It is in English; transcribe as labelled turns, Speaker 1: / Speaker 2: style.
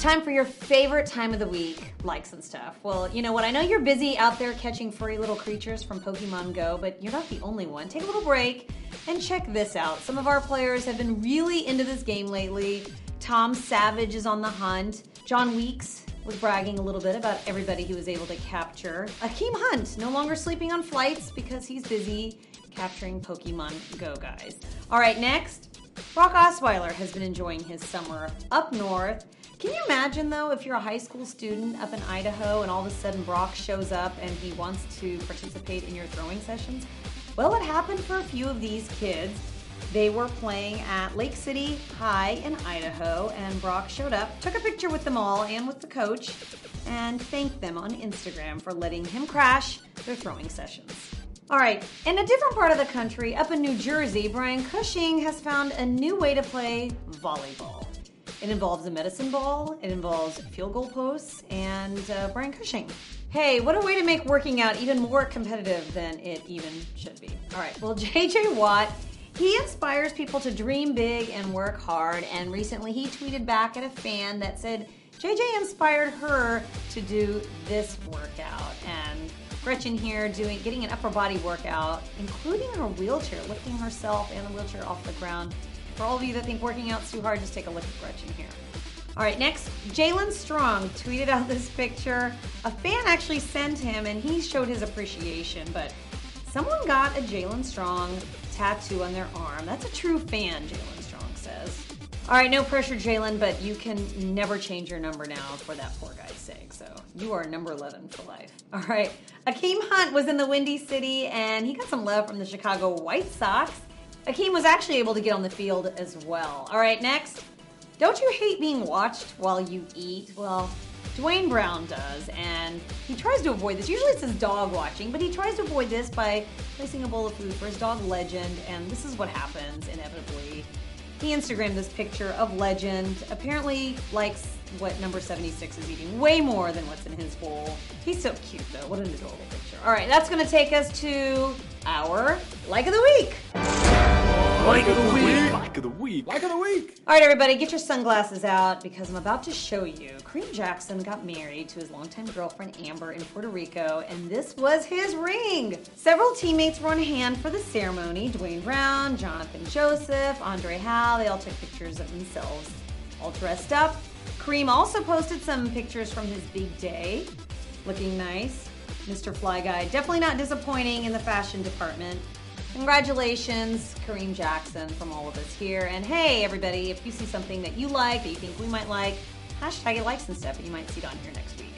Speaker 1: time for your favorite time of the week, likes and stuff. Well, you know what? I know you're busy out there catching furry little creatures from Pokemon Go, but you're not the only one. Take a little break and check this out. Some of our players have been really into this game lately. Tom Savage is on the hunt. John Weeks was bragging a little bit about everybody he was able to capture. Akeem Hunt, no longer sleeping on flights because he's busy capturing Pokemon Go guys. All right, next, Brock Osweiler has been enjoying his summer up north. Can you imagine, though, if you're a high school student up in Idaho and all of a sudden Brock shows up and he wants to participate in your throwing sessions? Well, it happened for a few of these kids. They were playing at Lake City High in Idaho, and Brock showed up, took a picture with them all and with the coach, and thanked them on Instagram for letting him crash their throwing sessions. All right, in a different part of the country, up in New Jersey, Brian Cushing has found a new way to play volleyball. It involves a medicine ball, it involves field goal posts, and Brian Cushing. Hey, what a way to make working out even more competitive than it even should be. All right, well, JJ Watt, he inspires people to dream big and work hard, and recently he tweeted back at a fan that said JJ inspired her to do this workout. And Gretchen here getting an upper body workout, including her wheelchair, lifting herself and the wheelchair off the ground. For all of you that think working out's too hard, just take a look at Gretchen here. All right, next, Jalen Strong tweeted out this picture. A fan actually sent him, and he showed his appreciation, but someone got a Jalen Strong tattoo on their arm. That's a true fan, Jalen Strong says. All right, no pressure, Jalen, but you can never change your number now for that poor guy's sake, so you are number 11 for life. All right, Akeem Hunt was in the Windy City, and he got some love from the Chicago White Sox. Akeem was actually able to get on the field as well. All right, next. Don't you hate being watched while you eat? Well, Dwayne Brown does, and he tries to avoid this. Usually it says dog watching, but he tries to avoid this by placing a bowl of food for his dog, Legend, and this is what happens, inevitably. He Instagrammed this picture of Legend. Apparently likes what number 76 is eating way more than what's in his bowl. He's so cute, though. What an adorable picture. All right, that's going to take us to our Like of the Week.
Speaker 2: Like of the week. Like of the week. Like of the week.
Speaker 1: All right, everybody, get your sunglasses out because I'm about to show you. Kareem Jackson got married to his longtime girlfriend Amber in Puerto Rico, and this was his ring. Several teammates were on hand for the ceremony. Dwayne Brown, Jonathan Joseph, Andre Howe, they all took pictures of themselves all dressed up. Kareem also posted some pictures from his big day, looking nice. Mr. Fly Guy, definitely not disappointing in the fashion department. Congratulations, Kareem Jackson, from all of us here. And hey, everybody, if you see something that you like, that you think we might like, hashtag it likes and stuff, and you might see it on here next week.